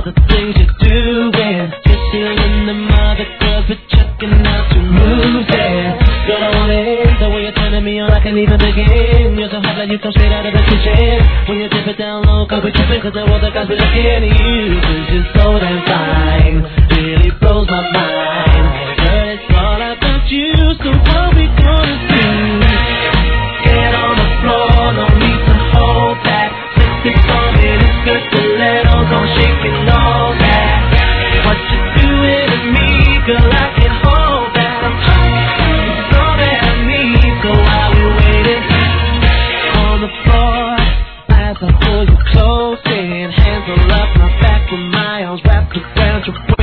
the things you're doing. Kissing in the mother club, but checking out your moves, yeah. Girl, I want it, the way you're turning me on, I can't even begin. You're so hot like you come straight out of the kitchen. When you dip it down low, cause we tripping, cause the world the guys be looking at you. Cause you're so damn fine, really blows my mind. Girl, it's all about you, so what we gonna do? Get on the floor, no need to hold back. Sexy for me, it's good to let on, don't shake it all that. What you doing to me, girl, I can't hold that. It's all that I need, so while we waiting on the floor, as I pull you close in, hands all up my back with my arms wrapped around your waist.